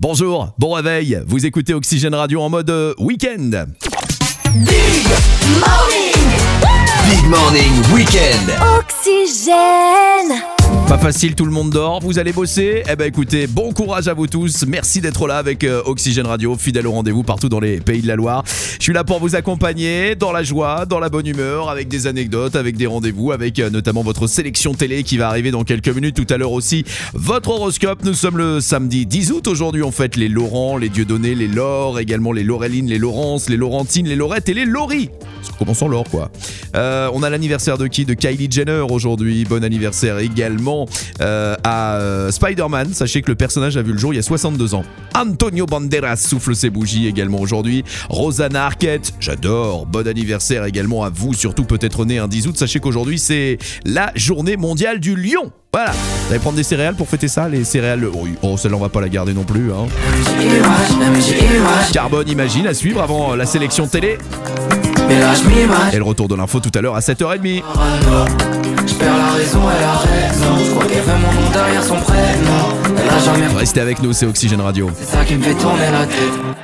Bonjour, bon réveil, vous écoutez Oxygène Radio en mode week-end. Big Morning Weekend. Oxygène. Pas facile, tout le monde dort, vous allez bosser. Eh ben écoutez, bon courage à vous tous. Merci d'être là avec Oxygène Radio, fidèle au rendez-vous partout dans les pays de la Loire. Je suis là pour vous accompagner dans la joie, dans la bonne humeur, avec des anecdotes, avec des rendez-vous, avec notamment votre sélection télé qui va arriver dans quelques minutes. Tout à l'heure aussi, votre horoscope. Nous sommes le samedi 10 août. Aujourd'hui, on fête les Laurent, les Dieudonné, les Laure, également les Laurelines, les Laurence, les Laurentines, les Laurettes et les Laurie. Commençons Laure, quoi. On a l'anniversaire de qui ? De Kylie Jenner aujourd'hui. Bon anniversaire également à Spider-Man. Sachez que le personnage a vu le jour il y a 62 ans. Antonio Banderas souffle ses bougies également aujourd'hui. Rosanna Arquette, j'adore. Bon anniversaire également à vous, surtout peut-être né un 10 août. Sachez qu'aujourd'hui c'est la journée mondiale du lion. Voilà, vous allez prendre des céréales pour fêter ça, les céréales. Oh, celle-là on va pas la garder non plus, hein. Carbone, imagine, à suivre avant la sélection télé. Et le retour de l'info tout à l'heure à 7h30. Je perds la raison, elle a raison. Je crois qu'elle fait mon nom derrière son prénom. Elle a jamais. Restez avec nous, c'est Oxygène Radio. C'est ça qui me fait tourner la tête.